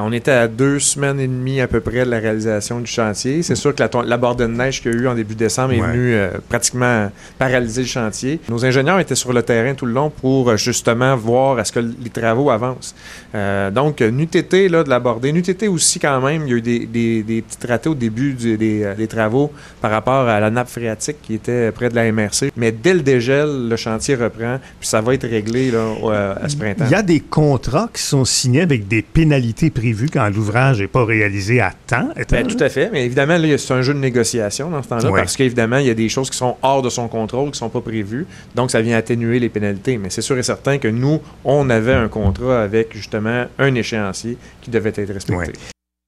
On était à 2 semaines et demie à peu près de la réalisation du chantier. C'est sûr que la bordée de neige qu'il y a eu en début décembre est venue pratiquement paralyser le chantier. Nos ingénieurs étaient sur le terrain tout le long pour justement voir est-ce que les travaux avancent. Donc, n'eût été là, de la bordée. N'eût été aussi quand même, il y a eu des petits ratés au début des travaux par rapport à la nappe phréatique qui était près de la MRC. Mais dès le dégel, le chantier reprend, puis ça va être réglé là, à ce printemps. Il y a des contrats qui sont signés avec des pénalités prévues quand l'ouvrage n'est pas réalisé à temps. Bien, tout à fait. Mais évidemment, là, c'est un jeu de négociation dans ce temps-là, parce qu'évidemment, il y a des choses qui sont hors de son contrôle, qui ne sont pas prévues. Donc, ça vient atténuer les pénalités. Mais c'est sûr et certain que nous, on avait un contrat avec, justement, un échéancier qui devait être respecté.